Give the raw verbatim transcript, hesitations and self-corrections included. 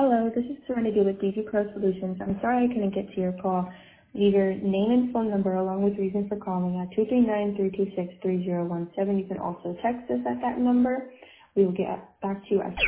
Hello, this is Serenity with D G Pro Solutions. I'm sorry I couldn't get to your call. Leave your name and phone number along with reason for calling at two three nine, three two six, three zero one seven. You can also text us at that number. We will get back to you as